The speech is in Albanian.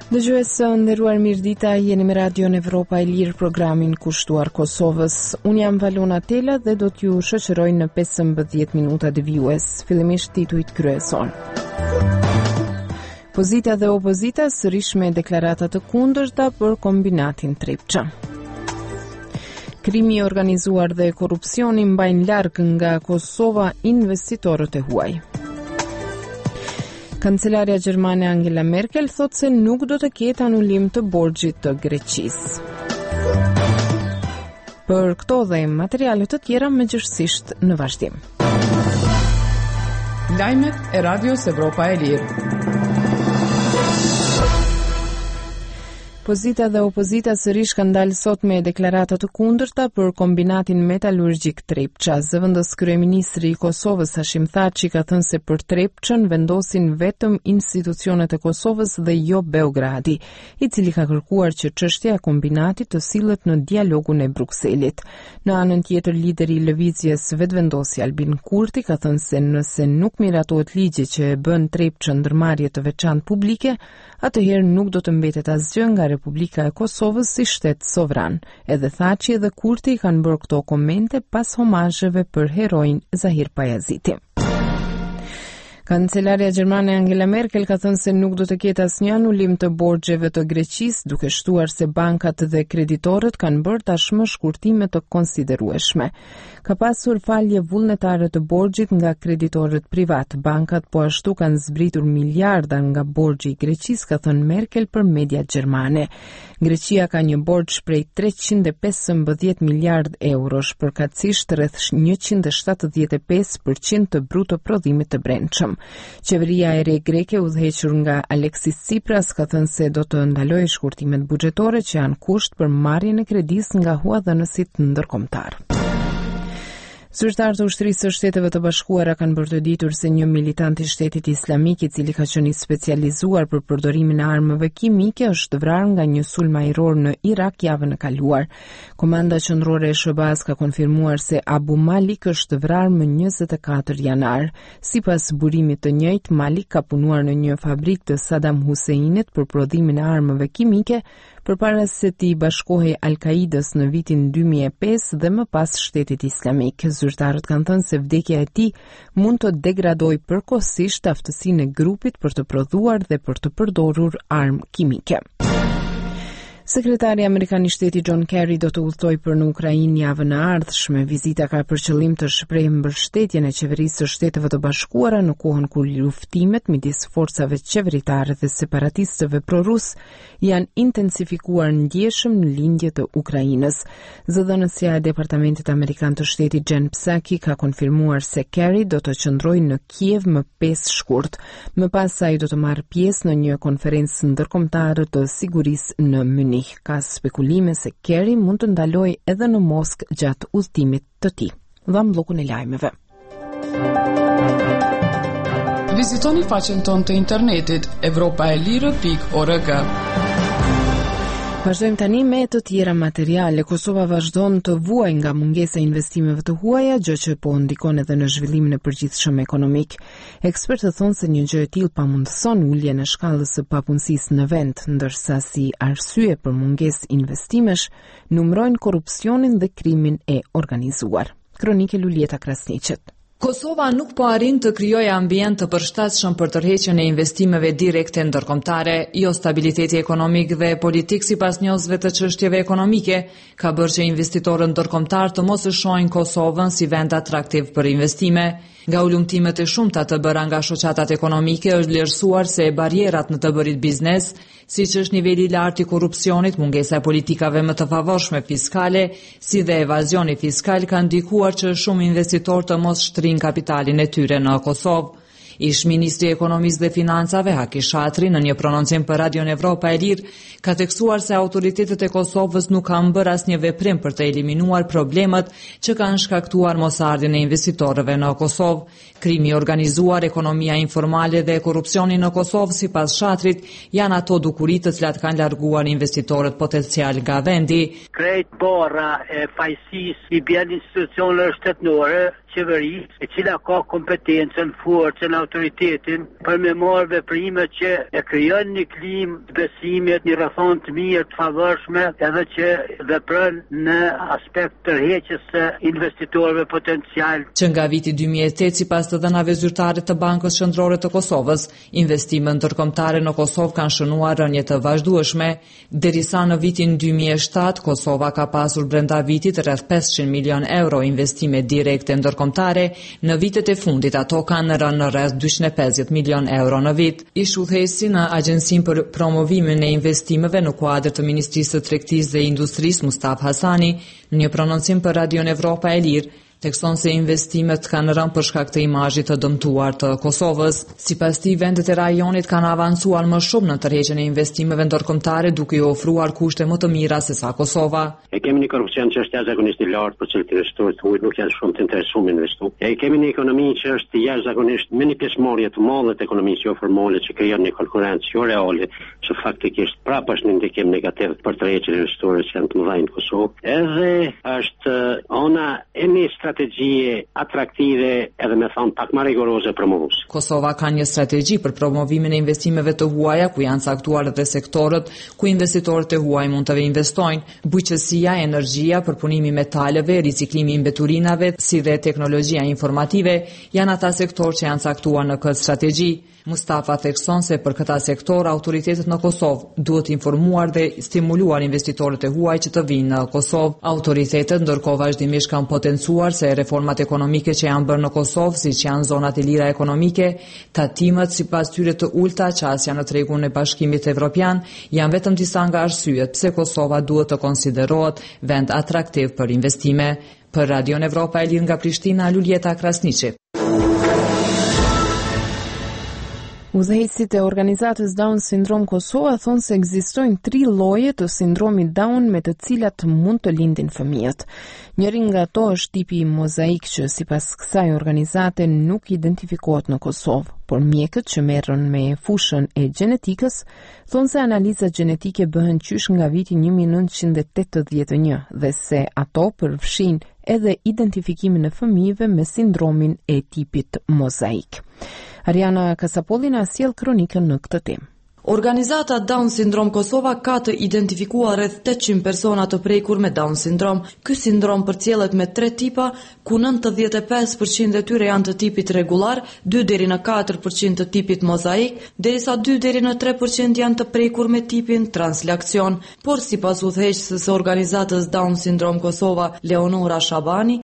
Dëgjues nderuar mirëdita, jeni me Radion Evropa e Lirë, programin kushtuar Kosovës. Unë jam Valona Tela dhe do t'ju shoqëroj në 15 minuta devijues. Fillimisht titujt kryesor. Pozita dhe opozita sërish me deklarata të kundërta për kombinatin Trepça. Krimi i organizuar dhe korrupsioni mbajnë larg nga Kosova investitorët e huaj. Kancelaria gjermane Angela Merkel thot se nuk do të ketë anulim të borxhit të Greqisë. Për këto dhe materiale të tjera mëngjesisht në vazhdim. Lajmet e Radios Evropa e Lirë. Pozita dhe opozita sërish kanë dalë sot me deklarata të kundërta për kombinatin metalurgjik Trepça. Zëvendës kryeministri i Kosovës Hashim Thaçi ka thënë se për Trepçën vendosin vetëm institucionet e Kosovës dhe jo Beogradi, i cili ka kërkuar që çështja e kombinatit të sillet në dialogun e Brukselit. Në anën tjetër, lideri i lëvizjes Vetvendosi Albin Kurti ka thënë se nëse nuk miratohet ligji që e bën Trepçën ndërmarrje të veçantë publike, atëherë nuk do të mbetet asgjë nga Republika e Kosovës si shtet sovran. Edhe Thaçi edhe Kurti kanë bërë këto komente pas homazheve për heroin Zahir Pajaziti. Kancelaria gjermane Angela Merkel ka thënë se nuk do të ketë asnjë anulim të borxheve të Greqisë, duke shtuar se bankat dhe kreditorët kanë bërë tashmë shkurtime të konsiderueshme. Ka pasur falje vullnetare të borxhit nga kreditorët privat. Bankat po ashtu kanë zbritur miliarda nga borxhi i Greqisë, ka thënë Merkel për mediat gjermane. Greqia ka një borxh prej 315 miliard eurosh, përkatësisht rreth 175% të bruto prodhimit të brendshëm. Qeveria e re greke, udhëhequr nga Alexis Tsipras, ka thënë se do të ndalojë shkurtimet buxhetore që janë kusht për marrjen e kredisë nga huadhënësit ndërkombëtar. Zyrtarët e ushtrisë së Shteteve të Bashkuara kanë bërë të ditur se një militant i Shtetit Islamik, i cili ka qenë i specializuar për përdorimin e armëve kimike, është vrarë nga një sulm ajror në Irak javën e kaluar. Komanda qendrore e SHBA-s ka konfirmuar se Abu Malik është vrarë më 24 janar. Sipas burimit të njëjtë, Malik ka punuar në një fabrikë të Saddam Huseinit për prodhimin e armëve kimike, përpara se t'i bashkohej Al-Qaidës në vitin 2005 dhe më pas Shtetit Islamik. Zyrtarët kanë thënë se vdekja e tij mund të degradojë përkohësisht aftësinë e grupit për të prodhuar dhe për të përdorur armë kimike. Sekretari Amerikan i Shtetit John Kerry do të udhtojë për në Ukrainë javën e ardhshme. Vizita ka për qëllim të shprehë mbështetjen e qeverisë së Shteteve të Bashkuara në kohën kur luftimet midis forcave qeveritare dhe separatistëve prorus janë intensifikuar ndjeshëm në lindje të Ukrainës. Zëdhënësja e Departamentit Amerikan të Shtetit Jen Psaki ka konfirmuar se Kerry do të qëndrojë në Kiev më 5 shkurt. Më pas ai do të marrë pjesë në një konferencë ndërkombëtare të sigurisë në Munich. Ka spekulime se Kerry mund të ndalojë edhe në Moskë gjatë udhëtimit të tij. Dham bllokun e lajmeve. Vizitoni faqen tonë të internetit europaelire.org. Vazhdojmë tani me të tjera materiale. Kosova vazhdon të vuajë nga mungesa e investimeve të huaja, gjë që po ndikon edhe në zhvillimin e përgjithshëm ekonomik. Ekspertët thonë se një gjë e tillë pamundëson uljen e shkallës së papunësisë në vend, ndërsa si arsye për mungesë investimesh numërojnë korrupsionin dhe krimin e organizuar. Kronike Lulieta Krasniqet. Kosova nuk po arrin të krijojë ambient të përshtatshëm për tërheqjen e investimeve direkte ndërkombëtare. Jo stabiliteti ekonomik dhe politik sipas njohësve të çështjeve ekonomike ka bërë që investitorët ndërkombëtar të mos e shohin Kosovën si vend atraktiv për investime. Nga ulumtimet e shumta të bëra nga shoqatat ekonomike është vlerësuar se barierat në të bërit biznes, siç është niveli i lartë i korrupsionit, mungesa e politikave më të favorshme fiskale, si dhe evazioni fiskal kanë ndikuar që shumë investitorë të mos shtrin kapitalin e tyre në Kosovë. Ish ministri i ekonomisë dhe financave Haki Shatri në një prononcim për Radion Evropa e Lirë ka tekstuar se autoritetet e Kosovës nuk kanë bërë asnjë veprim për të eliminuar problemet që kanë shkaktuar mosardhjen e investitorëve në Kosovë. Krimi i organizuar, ekonomia informale dhe korrupsioni në Kosovë, sipas Shatrit, janë ato dukuri të cilat kanë larguar investitorët potencial nga vendi. Krejt barra e fajësisë i bjen institucioneve shtetërore, qeverisë, e cila ka kompetencën, forcën, autoritetin për me marrë veprime që e krijon një klimë të besimit, një rrethon të mirë, të favorshme, edhe që vepron në aspekt tërheqjes së investitorëve potencial. Që nga viti 2008, sipas të dhënave zyrtare të Bankës Qendrore të Kosovës, investimet ndërkombëtare në Kosovë kanë shënuar rënje të vazhdueshme, derisa në vitin 2007 Kosova ka pasur brenda vitit rreth 500 milion euro investime direkte ndërkombëtare, në vitet e fundit ato kanë rënë në rreth 250 milion euro në vit. Ish udhëheqësi në Agjencinë për Promovimin e Investimeve në kuadër të Ministrisë së Tregtisë dhe Industrisë, Mustafa Hasani, në një prononcim për Radion Evropa e Lirë, thekson se investimet kanë rënë për shkak të imazhit të dëmtuar të Kosovës. Sipas tij, vendet e rajonit kanë avancuar më shumë në tërheqjen e investimeve ndërkombëtare, duke i ofruar kushte më të mira se sa Kosova. E kemi një korrupsion që është jashtëzakonisht i lartë për cilët investorët huaj nuk janë shumë të interesuar me investu. E kemi një ekonomi që është jashtëzakonisht me një pjesëmarrje të madhe të ekonomisë jo formale që krijon një konkurrencë jo reale, që faktikisht prapë është një ndikim negativ për tërheqjen e investorëve që janë të mëdhenj në Kosovë. Edhe është ona e një strategjie atraktive edhe me thonë pak më rigoroze promovuese. Kosova ka një strategji për promovimin e investimeve të huaja, ku janë caktuar edhe sektorët ku investitorët e huaj mund të investojnë: bujqësia, energjia, përpunimi i metaleve, riciklimi i mbeturinave, si dhe teknologjia informative janë ata sektorë që janë caktuar në këtë strategji. Mustafa thekson se për këta sektor autoritetet në Kosovë duhet informuar dhe stimuluar investitorët e huaj që të vinë në Kosovë. Autoritetet ndërkohë vazhdimisht kanë potencuar se reformat ekonomike që janë bërë në Kosovë, siç janë zonat e lira ekonomike, tatimet sipas tyre të ulta, qasja në tregun e Bashkimit Evropian, janë vetëm disa nga arsyet pse Kosova duhet të konsiderohet vend atraktiv për investime. Për Radion Evropa e Lirë nga Prishtina, Luljeta Krasniqi. Udhëheqësit e organizatës Down Syndrome Kosova thonë se ekzistojnë 3 lloje të sindromit Down me të cilat mund të lindin fëmijët. Njëri nga ato është tipi mozaik që sipas kësaj organizate nuk identifikohet në Kosovë, por mjekët që merren me fushën e gjenetikës thonë se analizat gjenetike bëhen qysh nga viti 1981 dhe se ato përfshin edhe identifikimin e fëmijëve me sindromin e tipit mozaik. Ariana Kasapolli na sjell kronikën në këtë temë. Organizata Down Syndrome Kosova ka të identifikuar rreth 800 persona të prekur me Down Syndrome. Ky sindrom përcjellet me 3 tipa, ku 95% e tyre janë të tipit rregullar, 2 deri në 4% të tipit mozaik, derisa 2 deri në 3% janë të prekur me tipin translakcion. Por sipas udhëheqësës së organizatës Down Syndrome Kosova, Leonora Shabani,